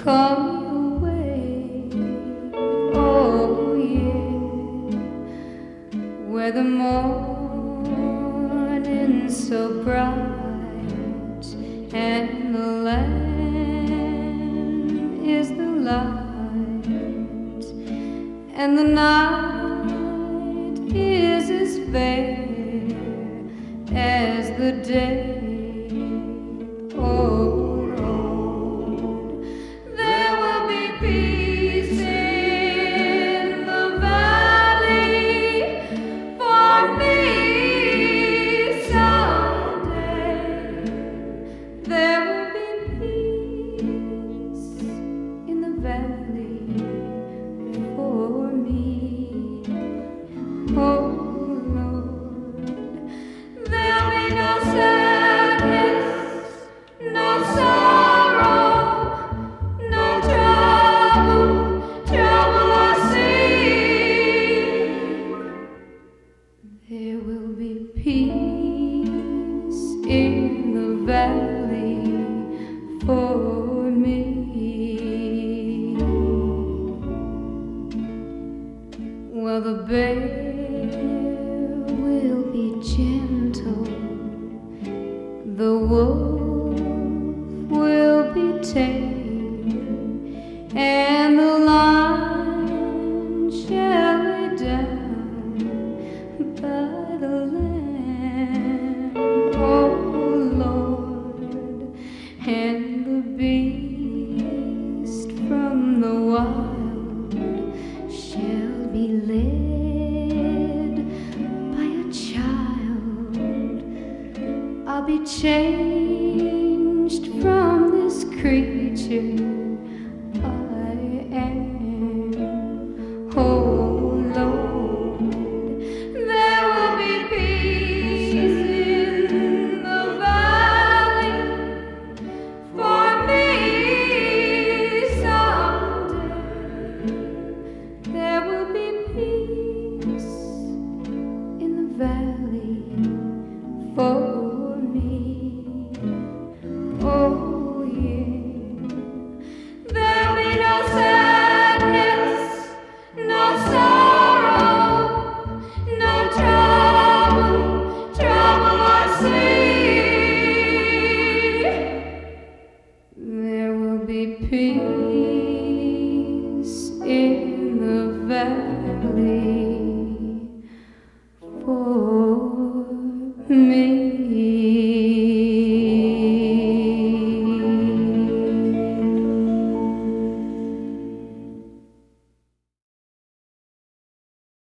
call me away. Oh yeah, where the morning's so bright and the land is the light and the night is as fair as the day. Oh Lord, there will be peace in the valley for me someday. There will be peace in the valley for me. Oh Lord, there'll be no sadness, no sorrow, no trouble I see. There will be peace in the valley for me. Well, the bear will be gentle, the wolf will be tame, and the lion shall lay down by the lamb. Oh Lord, and the beast from the wild shall be led by a child. I'll be changed from this creature